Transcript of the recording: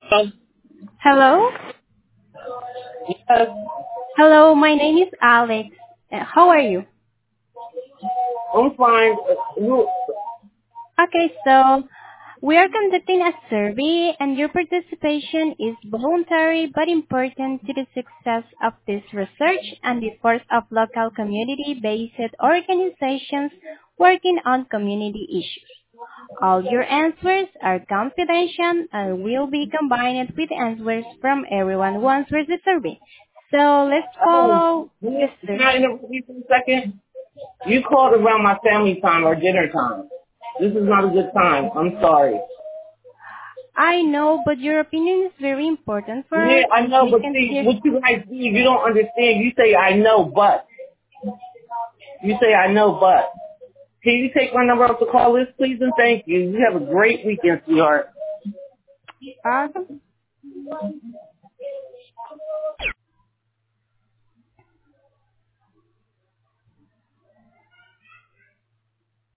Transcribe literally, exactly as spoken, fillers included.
Um, Hello? yes, Hello, my name is Alex. Uh, How are you? I'm fine. Uh, You, Okay, so we are conducting a survey and your participation is voluntary but important to the success of this research and the efforts of local community-based organizations working on community issues. All your answers are confidential and will be combined with answers from everyone who answers the survey. So let's oh, follow you, the can search. I interrupt you for a second? You called around my family time or dinner time. This is not a good time. I'm sorry. I know, but your opinion is very important for Yeah, us I since know, we but can see, hear. what you guys do, you don't understand. You say I know, but. You say I know, but. Can you take my number off the call list, please, and thank you. You have a great weekend, sweetheart. Awesome.